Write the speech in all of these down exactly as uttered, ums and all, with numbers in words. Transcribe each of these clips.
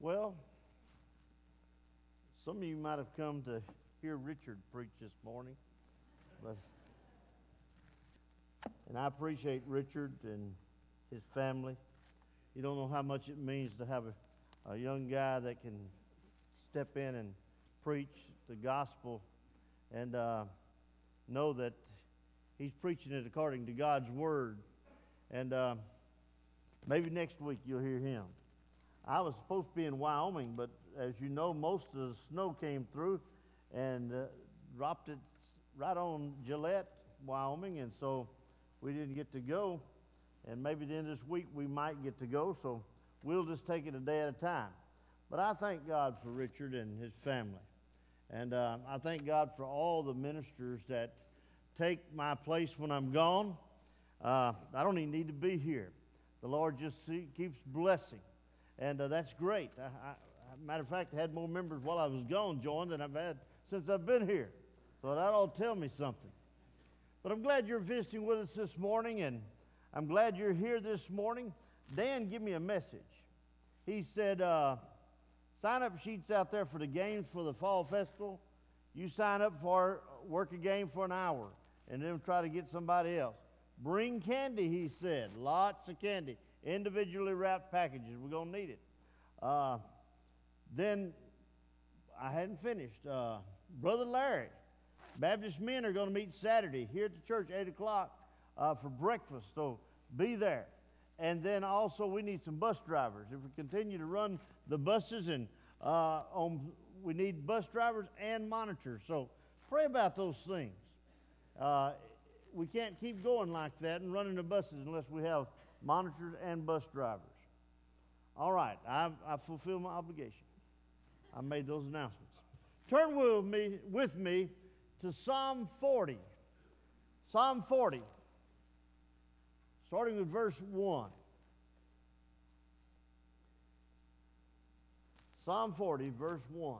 Well, some of you might have come to hear Richard preach this morning, but and I appreciate Richard and his family. You don't know how much it means to have a, a young guy that can step in and preach the gospel and uh, know that he's preaching it according to God's word. And uh, maybe next week you'll hear him. I was supposed to be in Wyoming, but as you know, most of the snow came through and uh, dropped it right on Gillette, Wyoming, and so we didn't get to go. And maybe the end of this week we might get to go, so we'll just take it a day at a time. But I thank God for Richard and his family. And uh, I thank God for all the ministers that take my place when I'm gone. Uh, I don't even need to be here. The Lord just see, keeps blessing. And uh, that's great. I, I, matter of fact, I had more members while I was gone join than I've had since I've been here. So that ought to tell me something. But I'm glad you're visiting with us this morning, and I'm glad you're here this morning. Dan gave me a message. He said, uh, sign-up sheets out there for the games for the fall festival. You sign up for, work a game for an hour, and then try to get somebody else. Bring candy, he said. Lots of candy. Individually wrapped packages. We're going to need it. Uh, then, I hadn't finished. Uh, Brother Larry, Baptist men are going to meet Saturday here at the church, eight o'clock, uh, for breakfast. So, be there. And then also, we need some bus drivers. If we continue to run the buses, and uh, on, we need bus drivers and monitors. So, pray about those things. Uh, we can't keep going like that and running the buses unless we have monitors and bus drivers. All right, I've, I've fulfilled my obligation. I made those announcements. Turn with me, with me to Psalm forty. Psalm forty, starting with verse one. Psalm forty, verse one.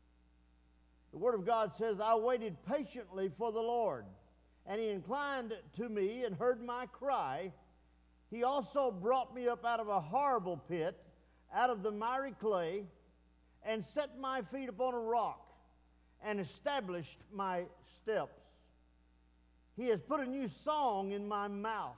The Word of God says, I waited patiently for the Lord, and He inclined to me and heard my cry. He also brought me up out of a horrible pit, out of the miry clay, and set my feet upon a rock, and established my steps. He has put a new song in my mouth,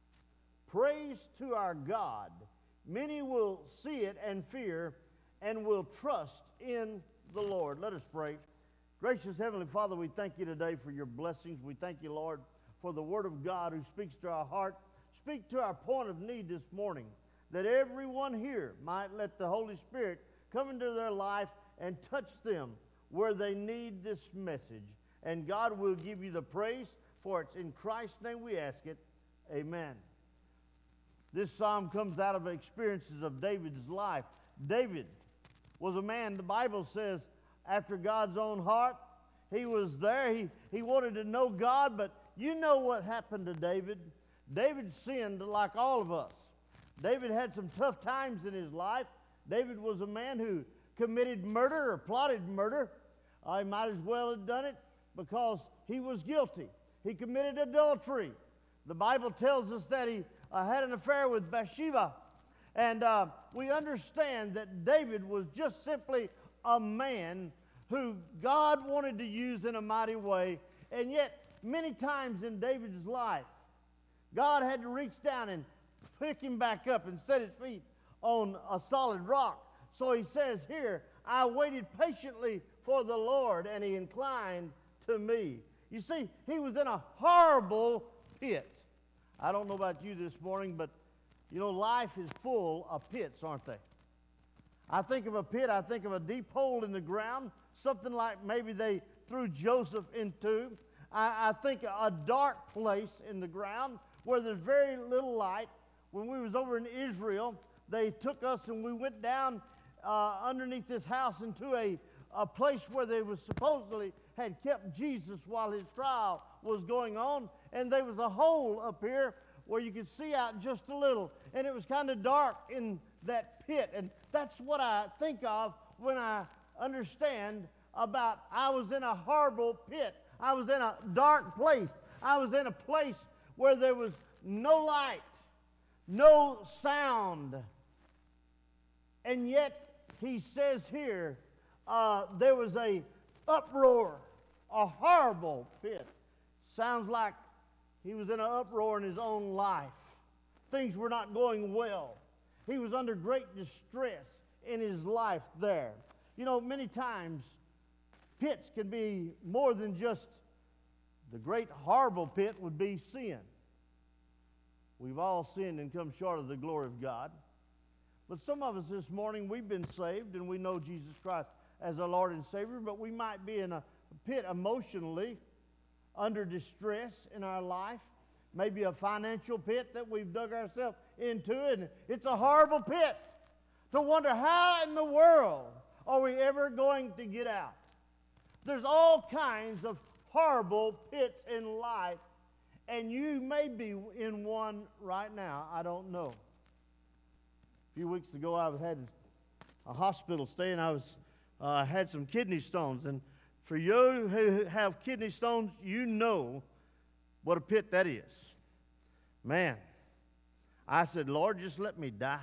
praise to our God. Many will see it and fear, and will trust in the Lord. Let us pray. Gracious Heavenly Father, we thank you today for your blessings. We thank you, Lord, for the Word of God who speaks to our heart. Speak to our point of need this morning, that everyone here might let the Holy Spirit come into their life and touch them where they need this message. And God will give you the praise, for it's in Christ's name we ask it. Amen. This psalm comes out of experiences of David's life. David was a man, the Bible says, after God's own heart. He was there. He, he wanted to know God, but you know what happened to David. David sinned like all of us. David had some tough times in his life. David was a man who committed murder or plotted murder. Uh, he might as well have done it because he was guilty. He committed adultery. The Bible tells us that he uh, had an affair with Bathsheba. And uh, we understand that David was just simply a man who God wanted to use in a mighty way. And yet, many times in David's life, God had to reach down and pick him back up and set his feet on a solid rock. So he says here, I waited patiently for the Lord, and he inclined to me. You see, he was in a horrible pit. I don't know about you this morning, but you know, life is full of pits, aren't they? I think of a pit, I think of a deep hole in the ground, something like maybe they threw Joseph into. I, I think a dark place in the ground where there's very little light. When we was over in Israel, they took us and we went down uh, underneath this house into a, a place where they was supposedly had kept Jesus while his trial was going on. And there was a hole up here where you could see out just a little. And it was kind of dark in that pit. And that's what I think of when I understand about I was in a horrible pit. I was in a dark place. I was in a place where there was no light, no sound. And yet he says here, uh, there was a uproar, a horrible pit. Sounds like he was in an uproar in his own life. Things were not going well. He was under great distress in his life there. You know, many times pits can be more than just the great horrible pit would be sin. We've all sinned and come short of the glory of God. But some of us this morning, we've been saved and we know Jesus Christ as our Lord and Savior, but we might be in a pit emotionally, under distress in our life. Maybe a financial pit that we've dug ourselves into, and it's a horrible pit to wonder how in the world are we ever going to get out. There's all kinds of horrible pits in life, and you may be in one right now. I don't know. A few weeks ago, I had a hospital stay, and I was uh, had some kidney stones. And for you who have kidney stones, you know what a pit that is. Man, I said, Lord, just let me die.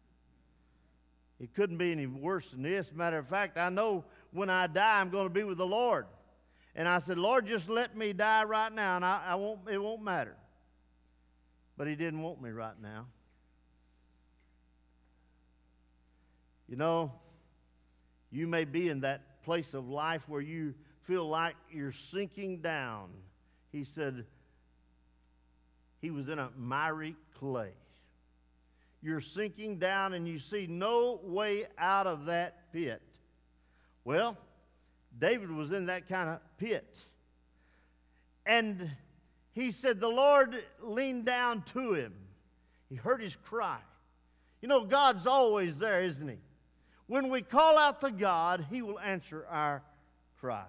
It couldn't be any worse than this. Matter of fact, I know when I die, I'm going to be with the Lord. And I said, Lord, just let me die right now, and I, I won't. It won't matter. But He didn't want me right now. You know, you may be in that place of life where you feel like you're sinking down. He said he was in a miry clay. You're sinking down and you see no way out of that pit. Well, David was in that kind of pit. And he said the Lord leaned down to him. He heard his cry. You know, God's always there, isn't He? When we call out to God, He will answer our cry.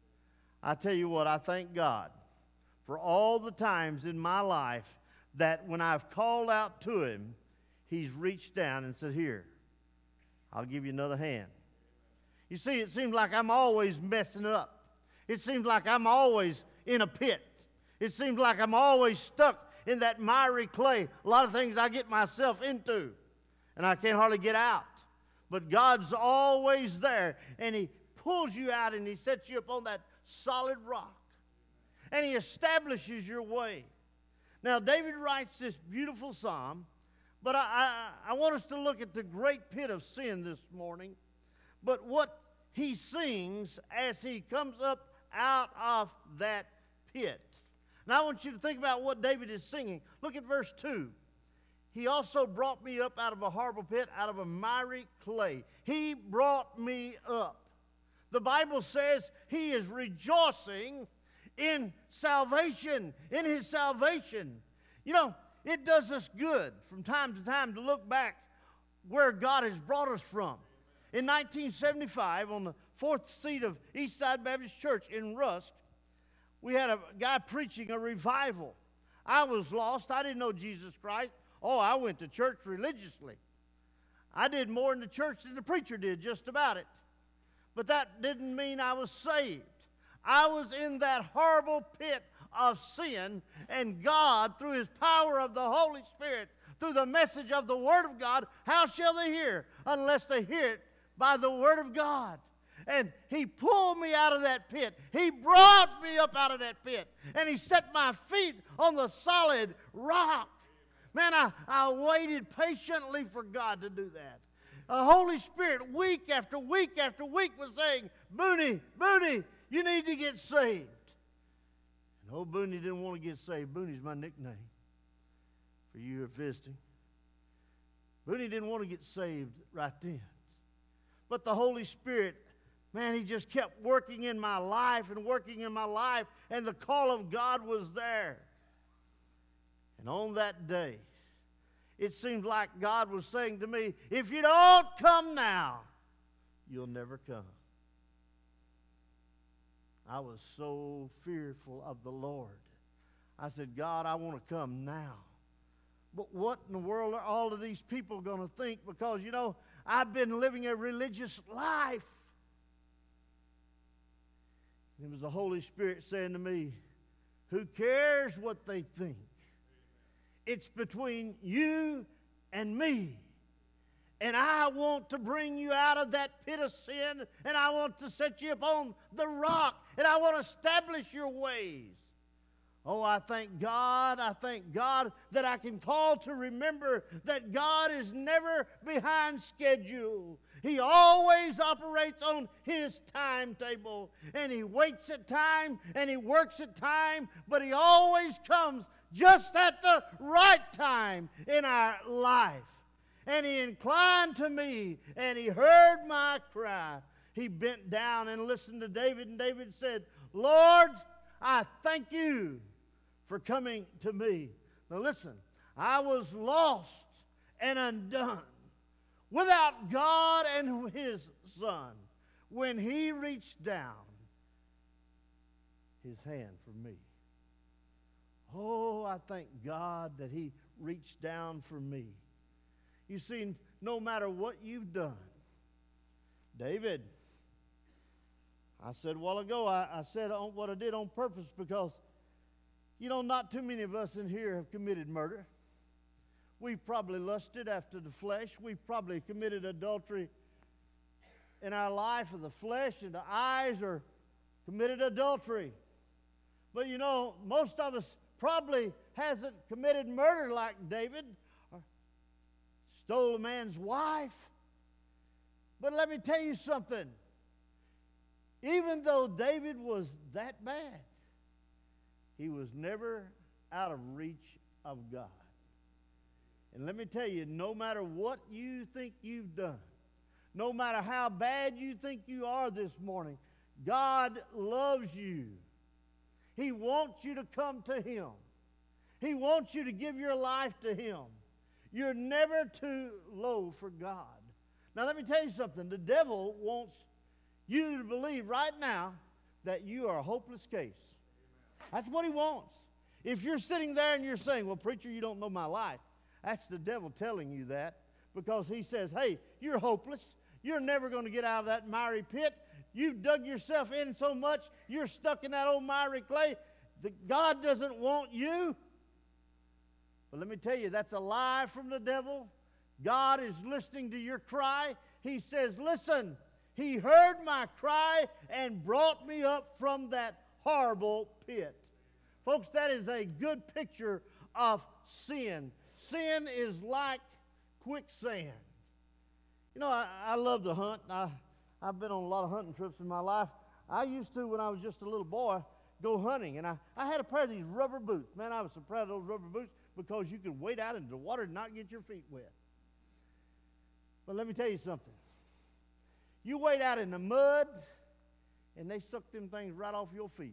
I tell you what, I thank God for all the times in my life that when I've called out to Him, He's reached down and said, here, I'll give you another hand. You see, it seems like I'm always messing up. It seems like I'm always in a pit. It seems like I'm always stuck in that miry clay. A lot of things I get myself into, and I can't hardly get out. But God's always there, and He pulls you out, and He sets you up on that solid rock. And He establishes your way. Now, David writes this beautiful psalm, but I, I, I want us to look at the great pit of sin this morning. But what he sings as he comes up out of that pit. Now, I want you to think about what David is singing. Look at verse two. He also brought me up out of a horrible pit, out of a miry clay. He brought me up. The Bible says he is rejoicing in salvation, in his salvation. You know, it does us good from time to time to look back where God has brought us from. In nineteen seventy-five, on the fourth seat of Eastside Baptist Church in Rusk, we had a guy preaching a revival. I was lost. I didn't know Jesus Christ. Oh, I went to church religiously. I did more in the church than the preacher did, just about it. But that didn't mean I was saved. I was in that horrible pit of sin, and God, through His power of the Holy Spirit, through the message of the Word of God, how shall they hear unless they hear it by the Word of God? And He pulled me out of that pit. He brought me up out of that pit, and He set my feet on the solid rock. Man, I, I waited patiently for God to do that. The Holy Spirit, week after week after week, was saying, Booney, Booney, you need to get saved. And old Booney didn't want to get saved. Booney's my nickname for you who are visiting. Booney didn't want to get saved right then. But the Holy Spirit, man, He just kept working in my life and working in my life, and the call of God was there. And on that day, it seemed like God was saying to me, if you don't come now, you'll never come. I was so fearful of the Lord. I said, God, I want to come now. But what in the world are all of these people going to think? Because, you know, I've been living a religious life. It was the Holy Spirit saying to me, who cares what they think? It's between you and me. And I want to bring you out of that pit of sin, and I want to set you upon the rock, and I want to establish your ways. Oh, I thank God, I thank God that I can call to remember that God is never behind schedule. He always operates on His timetable, and He waits at time, and He works at time, but He always comes just at the right time in our life. And He inclined to me, and He heard my cry. He bent down and listened to David, and David said, Lord, I thank you for coming to me. Now listen, I was lost and undone without God and His Son when He reached down His hand for me. Oh, I thank God that He reached down for me. You see, no matter what you've done, David, I said a while ago, I, I said on what I did on purpose because, you know, not too many of us in here have committed murder. We've probably lusted after the flesh. We've probably committed adultery in our life of the flesh and the eyes, or committed adultery. But, you know, most of us probably hasn't committed murder like David, stole a man's wife. But let me tell you something. Even though David was that bad, he was never out of reach of God. And let me tell you, no matter what you think you've done, no matter how bad you think you are this morning, God loves you. He wants you to come to Him. He wants you to give your life to Him. You're never too low for God. Now let me tell you something. The devil wants you to believe right now that you are a hopeless case. That's what he wants. If you're sitting there and you're saying, well, preacher, you don't know my life, that's the devil telling you that, because he says, hey, you're hopeless. You're never going to get out of that miry pit. You've dug yourself in so much, you're stuck in that old miry clay. That God doesn't want you. But let me tell you, that's a lie from the devil. God is listening to your cry. He says, listen, He heard my cry and brought me up from that horrible pit. Folks, that is a good picture of sin. Sin is like quicksand. You know, I, I love to hunt. I, I've been on a lot of hunting trips in my life. I used to, when I was just a little boy, go hunting. And I, I had a pair of these rubber boots. Man, I was so proud of those rubber boots, because you could wade out into the water and not get your feet wet. But let me tell you something. You wade out in the mud, and they suck them things right off your feet.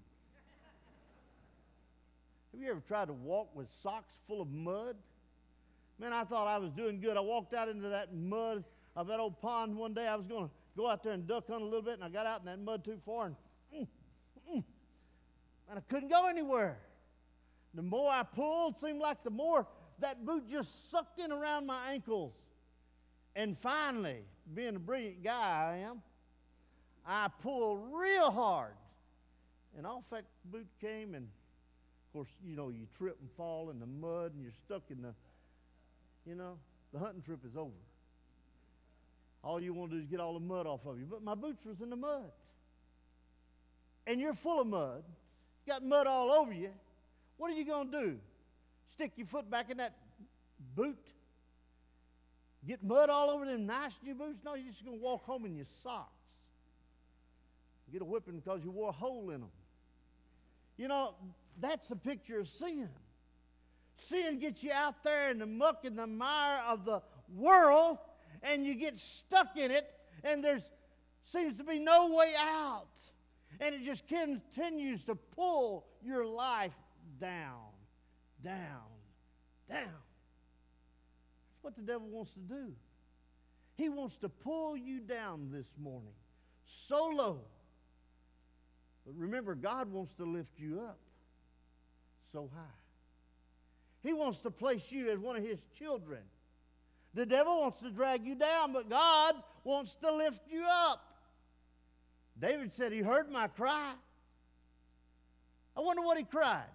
Have you ever tried to walk with socks full of mud? Man, I thought I was doing good. I walked out into that mud of that old pond one day. I was going to go out there and duck hunt a little bit, and I got out in that mud too far, and, mm, mm, and I couldn't go anywhere. The more I pulled, seemed like the more that boot just sucked in around my ankles. And finally, being a brilliant guy I am, I pulled real hard. And off that boot came, and of course, you know, you trip and fall in the mud, and you're stuck in the, you know, the hunting trip is over. All you want to do is get all the mud off of you. But my boots was in the mud. And you're full of mud. You got mud all over you. What are you going to do? Stick your foot back in that boot? Get mud all over them nice new boots? No, you're just going to walk home in your socks. Get a whipping because you wore a hole in them. You know, that's a picture of sin. Sin gets you out there in the muck and the mire of the world, and you get stuck in it, and there seems to be no way out. And it just continues to pull your life down, down, down. That's what the devil wants to do. He wants to pull you down this morning so low. But remember, God wants to lift you up so high. He wants to place you as one of His children. The devil wants to drag you down, but God wants to lift you up. David said he heard my cry. I wonder what he cried.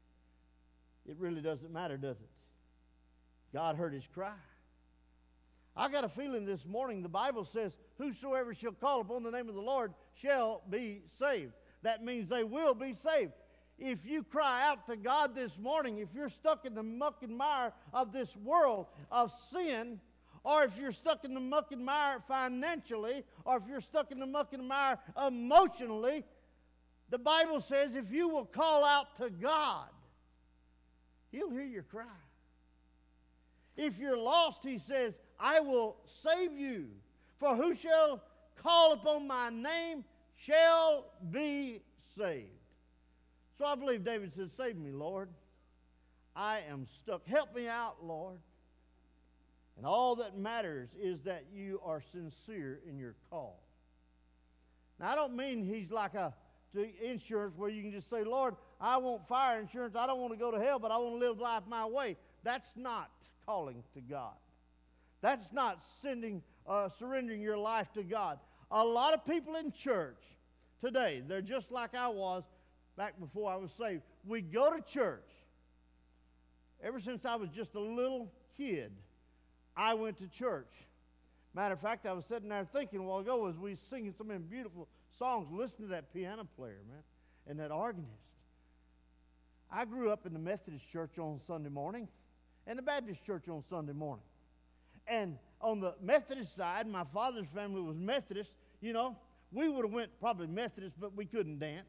It really doesn't matter, does it? God heard his cry. I got a feeling this morning the Bible says, whosoever shall call upon the name of the Lord shall be saved. That means they will be saved. If you cry out to God this morning, if you're stuck in the muck and mire of this world of sin, or if you're stuck in the muck and mire financially, or if you're stuck in the muck and mire emotionally, the Bible says if you will call out to God, He'll hear your cry. If you're lost, He says, I will save you. For who shall call upon my name shall be saved. So I believe David said, save me, Lord. I am stuck. Help me out, Lord. And all that matters is that you are sincere in your call. Now, I don't mean he's like a to insurance where you can just say, Lord, I want fire insurance. I don't want to go to hell, but I want to live life my way. That's not calling to God. That's not sending, uh, surrendering your life to God. A lot of people in church today, they're just like I was back before I was saved. We go to church. Ever since I was just a little kid, I went to church. Matter of fact, I was sitting there thinking a while ago as we were singing so many beautiful songs, listening to that piano player, man, and that organist. I grew up in the Methodist church on Sunday morning and the Baptist church on Sunday morning. And on the Methodist side, my father's family was Methodist. You know, we would have went probably Methodist, but we couldn't dance.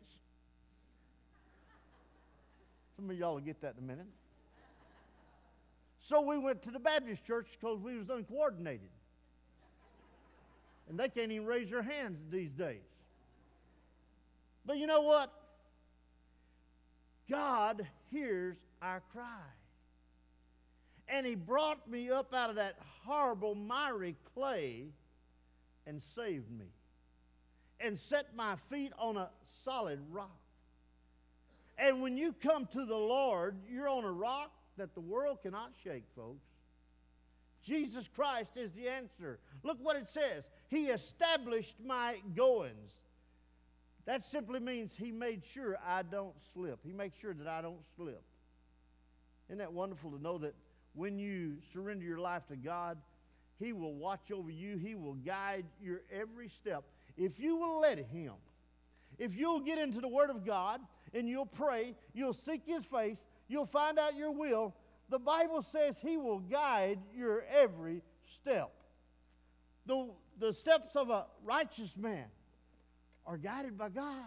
Some of y'all will get that in a minute. So we went to the Baptist church because we was uncoordinated. And they can't even raise their hands these days. But you know what? God hears our cry. And He brought me up out of that horrible miry clay and saved me. And set my feet on a solid rock. And when you come to the Lord, you're on a rock that the world cannot shake, folks. Jesus Christ is the answer. Look what it says. He established my goings. That simply means He made sure I don't slip. He makes sure that I don't slip. Isn't that wonderful to know that when you surrender your life to God, He will watch over you. He will guide your every step. If you will let Him, if you'll get into the Word of God and you'll pray, you'll seek His face, you'll find out your will, the Bible says He will guide your every step. The, the steps of a righteous man are guided by God.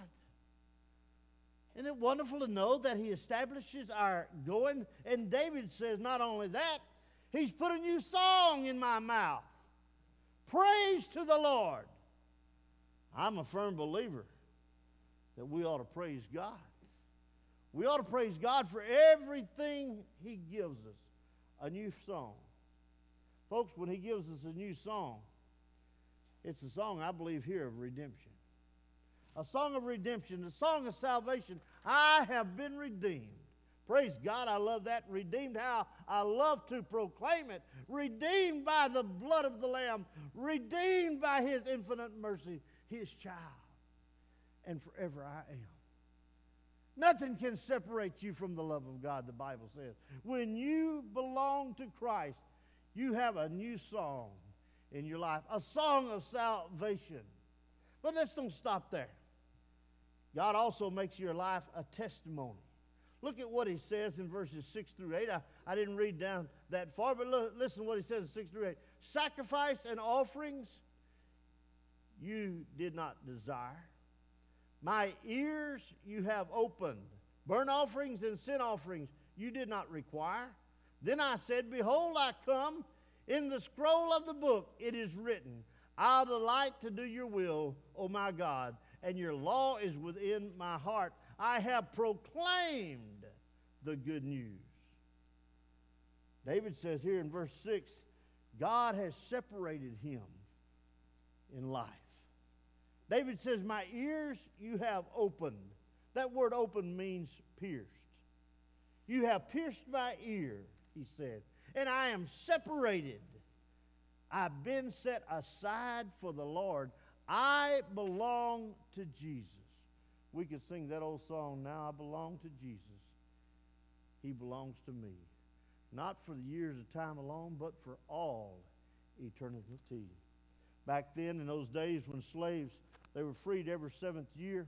Isn't it wonderful to know that He establishes our going? And David says not only that, He's put a new song in my mouth. Praise to the Lord. I'm a firm believer that we ought to praise God. We ought to praise God for everything He gives us. A new song. Folks, when He gives us a new song, it's a song, I believe, here of redemption. A song of redemption, a song of salvation. I have been redeemed. Praise God, I love that. Redeemed, how I love to proclaim it. Redeemed by the blood of the Lamb. Redeemed by His infinite mercy. His child. And forever I am. Nothing can separate you from the love of God, the Bible says. When you belong to Christ, you have a new song in your life. A song of salvation. But let's don't stop there. God also makes your life a testimony. Look at what He says in verses six through eight. I, I didn't read down that far, but look, listen to what He says in six through eight. Sacrifice and offerings you did not desire. My ears you have opened. Burnt offerings and sin offerings you did not require. Then I said, behold, I come. In the scroll of the book it is written, I'll delight to do your will, O my God, and your law is within my heart. I have proclaimed the good news. David says here in verse six, God has separated him in life. David says, my ears you have opened. That word open means pierced. You have pierced my ear, he said, and I am separated. I've been set aside for the Lord. I belong to Jesus. We could sing that old song, now I belong to Jesus. He belongs to me. Not for the years of time alone, but for all eternity. eternity. Back then, in those days when slaves, they were freed every seventh year.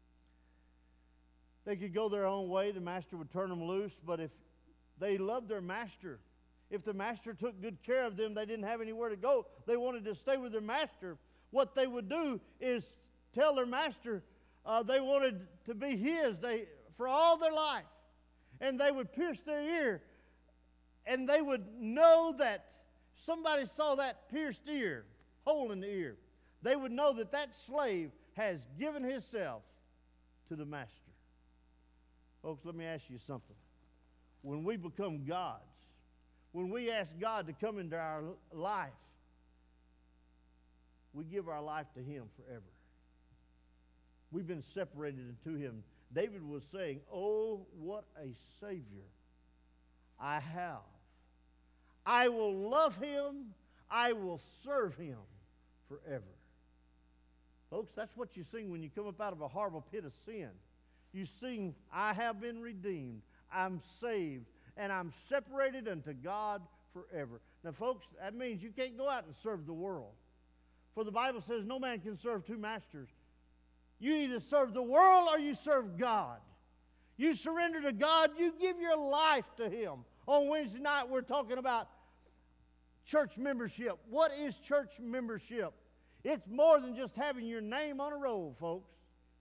They could go their own way. The master would turn them loose. But if they loved their master, if the master took good care of them, they didn't have anywhere to go. They wanted to stay with their master. What they would do is tell their master uh, they wanted to be his they, for all their life. And they would pierce their ear. And they would know that somebody saw that pierced ear, hole in the ear. They would know that that slave has given himself to the master. Folks, let me ask you something. When we become gods, when we ask God to come into our life, we give our life to Him forever. We've been separated into Him. David was saying, oh, what a Savior I have. I will love Him. I will serve Him forever. Folks, that's what you sing when you come up out of a horrible pit of sin. You sing, I have been redeemed. I'm saved. And I'm separated unto God forever. Now, folks, that means you can't go out and serve the world. For the Bible says no man can serve two masters. You either serve the world or you serve God. You surrender to God, you give your life to Him. On Wednesday night, we're talking about church membership. What is church membership? It's more than just having your name on a roll, folks.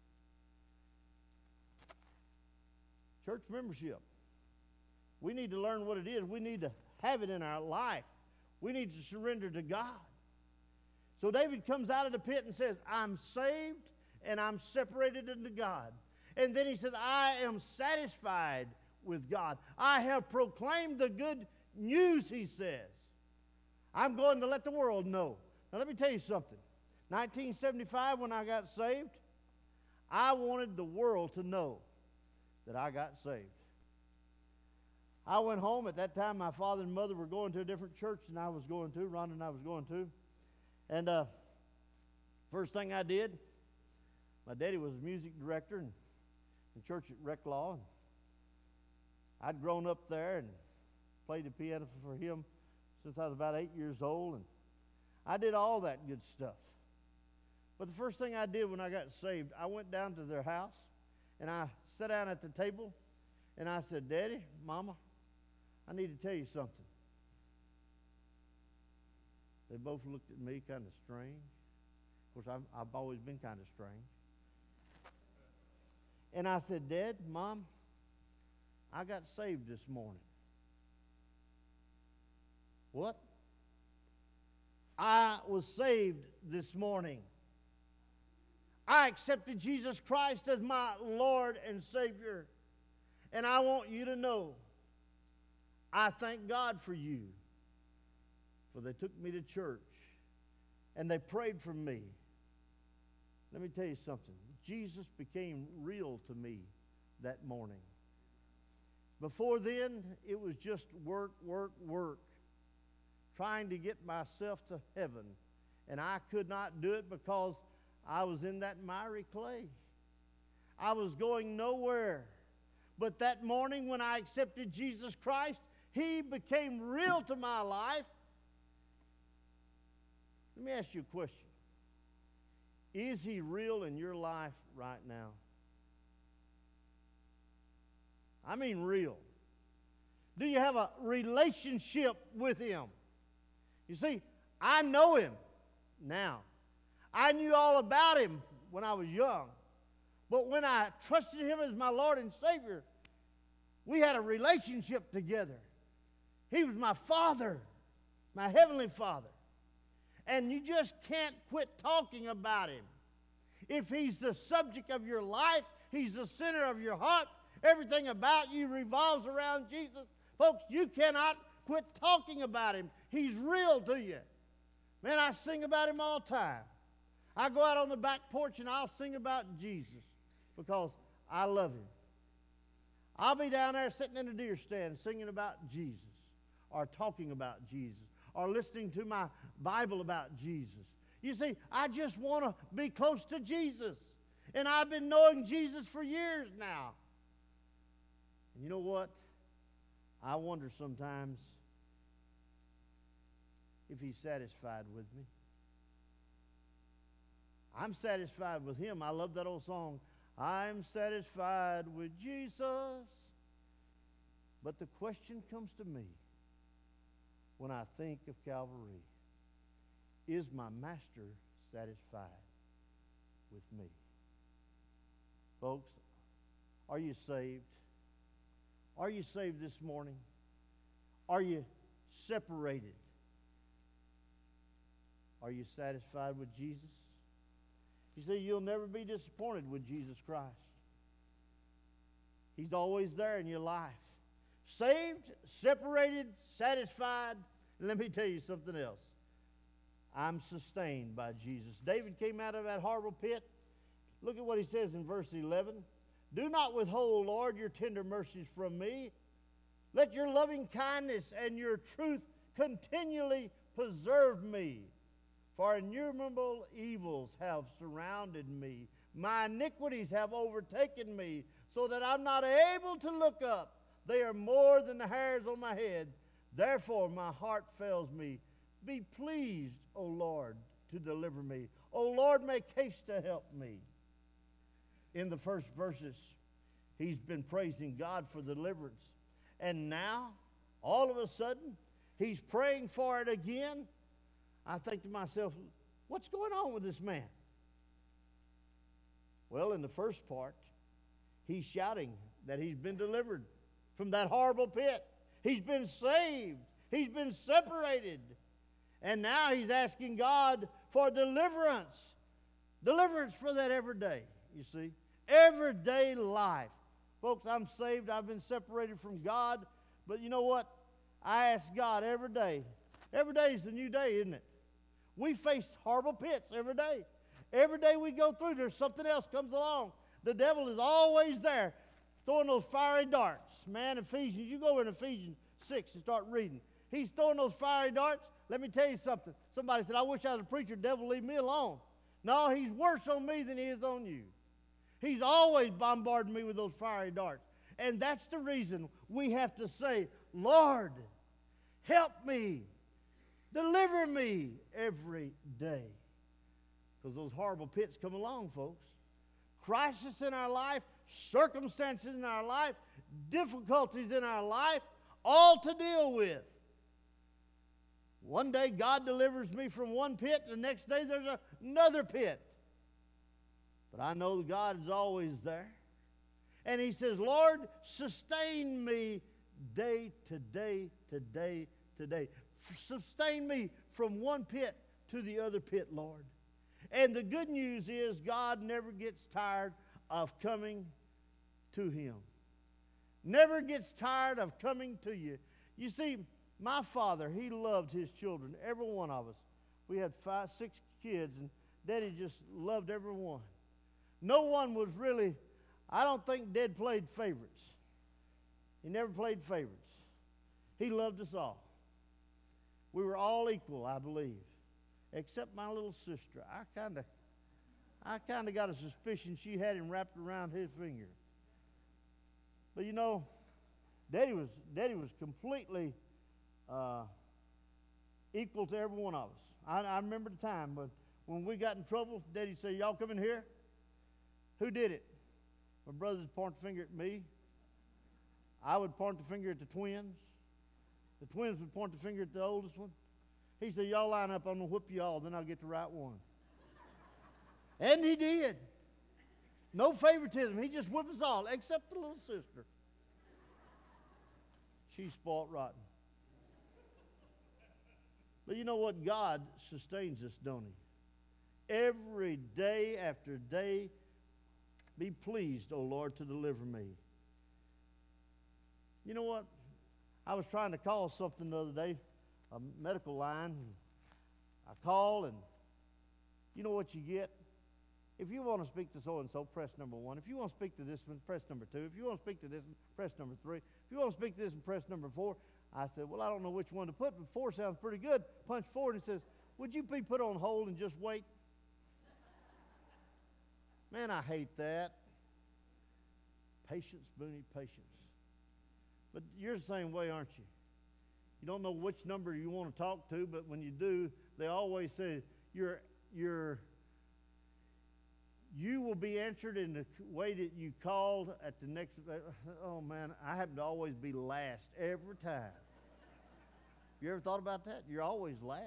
Church membership. We need to learn what it is. We need to have it in our life. We need to surrender to God. So David comes out of the pit and says, I'm saved and I'm separated unto God. And then he says, I am satisfied with God. I have proclaimed the good news, he says. I'm going to let the world know. Now let me tell you something. nineteen seventy-five, when I got saved, I wanted the world to know that I got saved. I went home. At that time, my father and mother were going to a different church than I was going to. Rhonda and I was going to. And uh, first thing I did, my daddy was a music director in, in church at Rec Law. And I'd grown up there and played the piano for him since I was about eight years old. And I did all that good stuff. But the first thing I did when I got saved, I went down to their house and I sat down at the table and I said, Daddy, Mama, I need to tell you something. They both looked at me kind of strange. Of course, I've, I've always been kind of strange. And I said, Dad, Mom, I got saved this morning. What? I was saved this morning. I accepted Jesus Christ as my Lord and Savior. And I want you to know, I thank God for you. For they took me to church and they prayed for me. Let me tell you something. Jesus became real to me that morning. Before then, it was just work, work, work. Trying to get myself to heaven. And I could not do it because I was in that miry clay. I was going nowhere. But that morning when I accepted Jesus Christ, He became real to my life. Let me ask you a question. Is He real in your life right now? I mean real. Do you have a relationship with Him? You see, I know Him now. I knew all about Him when I was young. But when I trusted Him as my Lord and Savior, we had a relationship together. He was my Father, my Heavenly Father. And you just can't quit talking about Him. If He's the subject of your life, He's the center of your heart, everything about you revolves around Jesus, folks, you cannot quit talking about Him. He's real to you. Man, I sing about Him all the time. I go out on the back porch and I'll sing about Jesus because I love Him. I'll be down there sitting in a deer stand singing about Jesus or talking about Jesus or listening to my Bible about Jesus. You see, I just want to be close to Jesus. And I've been knowing Jesus for years now. And you know what? I wonder sometimes, if He's satisfied with me. I'm satisfied with Him. I love that old song, I'm satisfied with Jesus. But the question comes to me when I think of Calvary, is my Master satisfied with me? Folks, are you saved? Are you saved this morning? Are you separated? Are you satisfied with Jesus? You see, you'll never be disappointed with Jesus Christ. He's always there in your life. Saved, separated, satisfied. And let me tell you something else. I'm sustained by Jesus. David came out of that horrible pit. Look at what he says in verse eleven. Do not withhold, Lord, your tender mercies from me. Let your loving kindness and your truth continually preserve me. For innumerable evils have surrounded me. My iniquities have overtaken me, so that I'm not able to look up. They are more than the hairs on my head. Therefore my heart fails me. Be pleased, O Lord, to deliver me. O Lord, make haste to help me. In the first verses, he's been praising God for deliverance. And now, all of a sudden, he's praying for it again. I think to myself, what's going on with this man? Well, in the first part, he's shouting that he's been delivered from that horrible pit. He's been saved. He's been separated. And now he's asking God for deliverance. Deliverance for that everyday, you see. Everyday life. Folks, I'm saved. I've been separated from God. But you know what? I ask God every day. Every day is a new day, isn't it? We face horrible pits every day. Every day we go through, there's something else comes along. The devil is always there, throwing those fiery darts. Man, Ephesians, you go in Ephesians six and start reading. He's throwing those fiery darts. Let me tell you something. Somebody said, I wish I was a preacher. Devil, leave me alone. No, he's worse on me than he is on you. He's always bombarding me with those fiery darts. And that's the reason we have to say, Lord, help me. Deliver me every day. Because those horrible pits come along, folks. Crisis in our life, circumstances in our life, difficulties in our life, all to deal with. One day God delivers me from one pit, the next day there's another pit. But I know that God is always there. And he says, Lord, sustain me day to day to day to day. Sustain me from one pit to the other pit, Lord. And the good news is God never gets tired of coming to him. Never gets tired of coming to you. You see, my father, he loved his children, every one of us. We had five, six kids, and Daddy just loved every one. No one was really, I don't think Dad played favorites. He never played favorites. He loved us all. We were all equal, I believe, except my little sister. I kind of I kind of got a suspicion she had him wrapped around his finger. But you know, Daddy was, Daddy was completely uh, equal to every one of us. I, I remember the time when, when we got in trouble, Daddy said, y'all come in here. Who did it? My brothers would point the finger at me. I would point the finger at the twins. The twins would point the finger at the oldest one. He said, y'all line up, I'm going to whip you all, then I'll get the right one. And he did. No favoritism. He just whipped us all, except the little sister. She's spoiled rotten. But you know what? God sustains us, don't he? Every day after day, be pleased, O Lord, to deliver me. You know what? I was trying to call something the other day, a medical line. I call, and you know what you get? If you want to speak to so-and-so, press number one. If you want to speak to this one, press number two. If you want to speak to this one, press number three. If you want to speak to this one, press number four. I said, well, I don't know which one to put, but four sounds pretty good. Punch four, and it says, would you be put on hold and just wait? Man, I hate that. Patience, Booney, patience. But you're the same way, aren't you? You don't know which number you want to talk to, but when you do, they always say, you're, you're, you will be answered in the way that you called at the next. Oh, man, I happen to always be last every time. You ever thought about that? You're always last.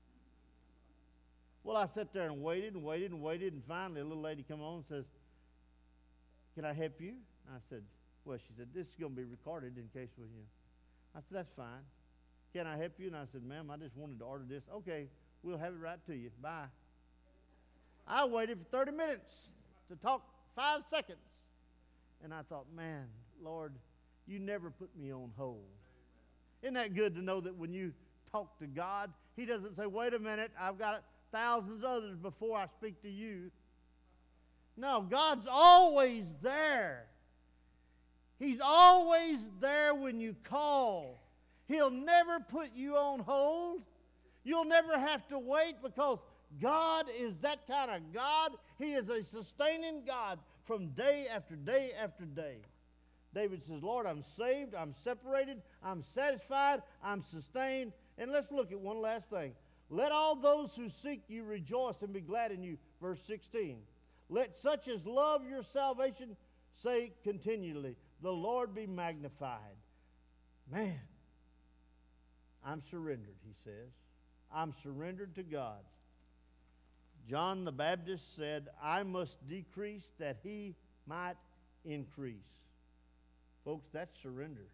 Well, I sat there and waited and waited and waited, and finally a little lady come on and says, can I help you? I said, well, she said, this is going to be recorded in case we, you know. I said, that's fine. Can I help you? And I said, ma'am, I just wanted to order this. Okay, we'll have it right to you. Bye. I waited for thirty minutes to talk five seconds. And I thought, man, Lord, you never put me on hold. Isn't that good to know that when you talk to God, He doesn't say, wait a minute, I've got thousands of others before I speak to you. No, God's always there. He's always there when you call. He'll never put you on hold. You'll never have to wait because God is that kind of God. He is a sustaining God from day after day after day. David says, Lord, I'm saved, I'm separated, I'm satisfied, I'm sustained. And let's look at one last thing. Let all those who seek you rejoice and be glad in you. Verse sixteen. Let such as love your salvation say continually, the Lord be magnified. Man, I'm surrendered, he says. I'm surrendered to God. John the Baptist said, I must decrease that he might increase. Folks, that's surrender.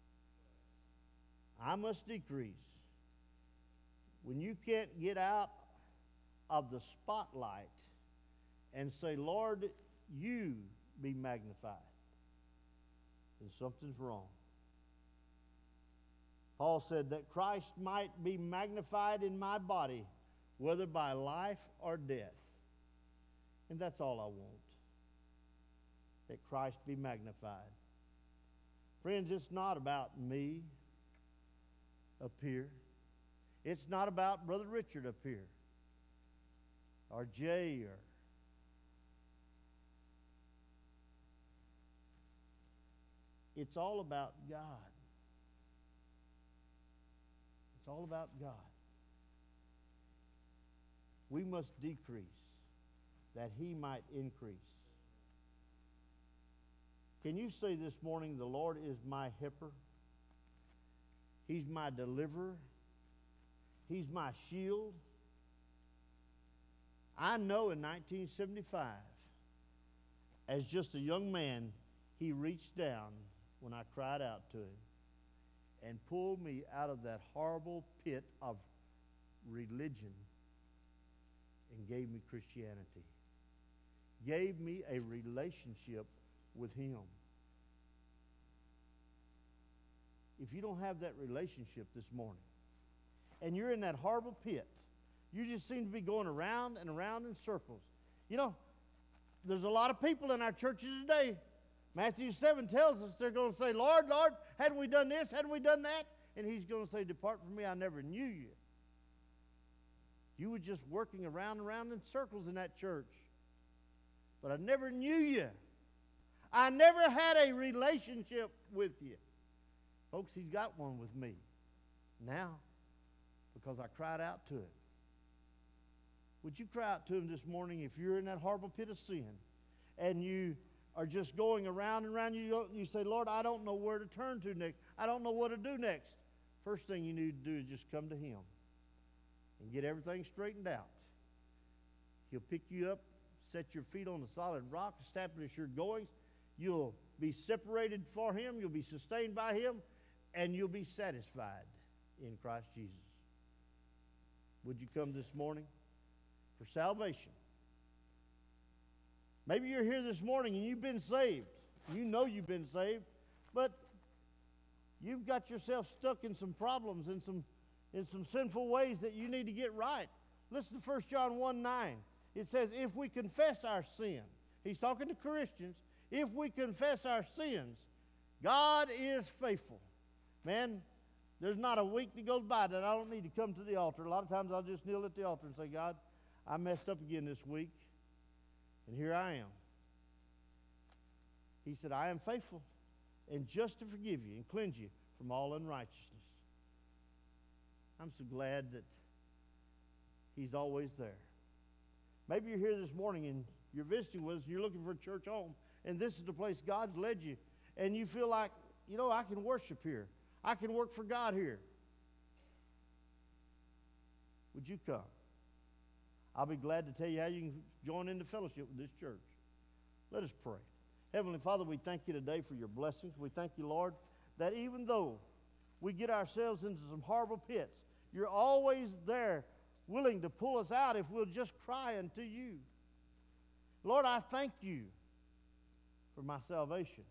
I must decrease. When you can't get out of the spotlight and say, Lord, you be magnified, then something's wrong. Paul said that Christ might be magnified in my body, whether by life or death. And that's all I want, that Christ be magnified. Friends, it's not about me up here. It's not about Brother Richard up here, or Jay, or it's all about God. It's all about God. We must decrease that He might increase. Can you say this morning, the Lord is my helper? He's my deliverer. He's my shield. I know in nineteen seventy-five, as just a young man, He reached down when I cried out to Him and pulled me out of that horrible pit of religion and gave me Christianity. Gave me a relationship with Him. If you don't have that relationship this morning, and you're in that horrible pit, you just seem to be going around and around in circles. You know, there's a lot of people in our churches today. Matthew seven tells us they're going to say, Lord, Lord, hadn't we done this? Hadn't we done that? And He's going to say, depart from me, I never knew you. You were just working around and around in circles in that church. But I never knew you. I never had a relationship with you. Folks, He's got one with me now because I cried out to Him. Would you cry out to Him this morning if you're in that horrible pit of sin and you are just going around and around? You, you say, Lord, I don't know where to turn to next. I don't know what to do next. First thing you need to do is just come to Him and get everything straightened out. He'll pick you up, set your feet on the solid rock, establish your goings. You'll be separated for Him. You'll be sustained by Him. And you'll be satisfied in Christ Jesus. Would you come this morning for salvation? Maybe you're here this morning and you've been saved. You know you've been saved, but you've got yourself stuck in some problems, in some, in some sinful ways that you need to get right. Listen to First John one nine. It says, if we confess our sin, he's talking to Christians, if we confess our sins, God is faithful. Man, there's not a week that goes by that I don't need to come to the altar. A lot of times I'll just kneel at the altar and say, God, I messed up again this week, and here I am. He said, I am faithful and just to forgive you and cleanse you from all unrighteousness. I'm so glad that He's always there. Maybe you're here this morning and you're visiting with us and you're looking for a church home, and this is the place God's led you, and you feel like, you know, I can worship here. I can work for God here. Would you come? I'll be glad to tell you how you can join into fellowship with this church. Let us pray. Heavenly Father, we thank you today for your blessings. We thank you, Lord, that even though we get ourselves into some horrible pits, you're always there willing to pull us out if we'll just cry unto you. Lord, I thank you for my salvation.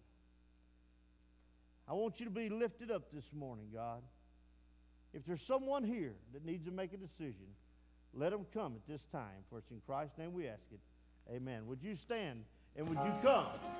I want you to be lifted up this morning, God. If there's someone here that needs to make a decision, let them come at this time. For it's in Christ's name we ask it. Amen. Would you stand and would you come?